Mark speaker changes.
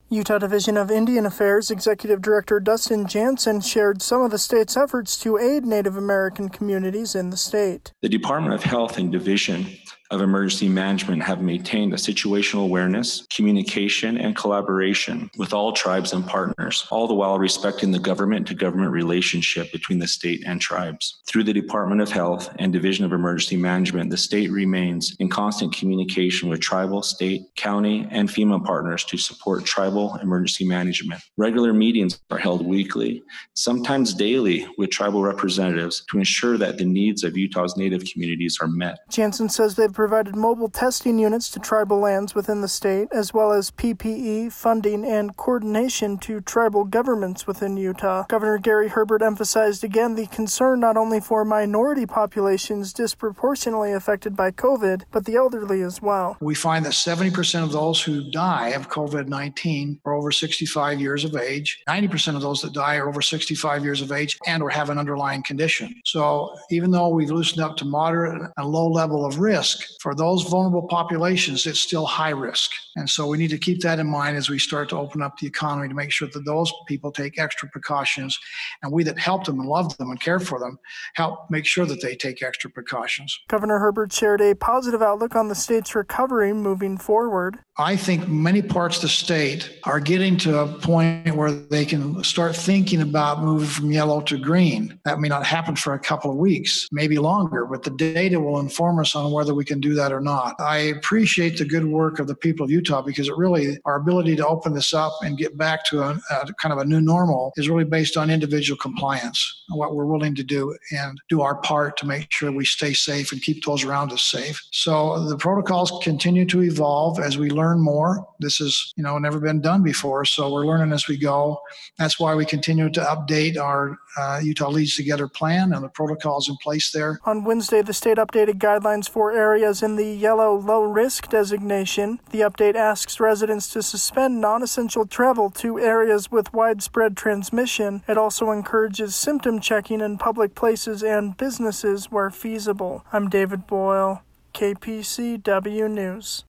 Speaker 1: Utah Division of Indian Affairs Executive Director Dustin Jansen shared some of the state's efforts to aid Native American communities in the state.
Speaker 2: The Department of Health and Division of Emergency Management have maintained a situational awareness, communication, and collaboration with all tribes and partners, all the while respecting the government-to-government relationship between the state and tribes. Through the Department of Health and Division of Emergency Management, the state remains in constant communication with tribal, state, county, and FEMA partners to support tribal emergency management. Regular meetings are held weekly, sometimes daily, with tribal representatives to ensure that the needs of Utah's Native communities are met.
Speaker 1: Jansen says they've provided mobile testing units to tribal lands within the state, as well as PPE, funding, and coordination to tribal governments within Utah. Governor Gary Herbert emphasized again the concern not only for minority populations disproportionately affected by COVID, but the elderly as well.
Speaker 3: We find that 70% of those who die of COVID-19 are over 65 years of age. 90% of those that die are over 65 years of age and or have an underlying condition. So even though we've loosened up to moderate and low level of risk, for those vulnerable populations, it's still high risk. And so we need to keep that in mind as we start to open up the economy to make sure that those people take extra precautions, and we that help them and love them and care for them help make sure that they take extra precautions.
Speaker 1: Governor Herbert shared a positive outlook on the state's recovery moving forward.
Speaker 3: I think many parts of the state are getting to a point where they can start thinking about moving from yellow to green. That may not happen for a couple of weeks, maybe longer, but the data will inform us on whether we can do that or not. I appreciate the good work of the people of Utah because it really, our ability to open this up and get back to a kind of a new normal is really based on individual compliance and what we're willing to do and do our part to make sure we stay safe and keep those around us safe. So the protocols continue to evolve as we learn more. This has, never been done before, so we're learning as we go. That's why we continue to update our Utah Leads Together plan and the protocols in place there.
Speaker 1: On Wednesday, the state updated guidelines for areas in the yellow low-risk designation. The update asks residents to suspend non-essential travel to areas with widespread transmission. It also encourages symptom checking in public places and businesses where feasible. I'm David Boyle, KPCW News.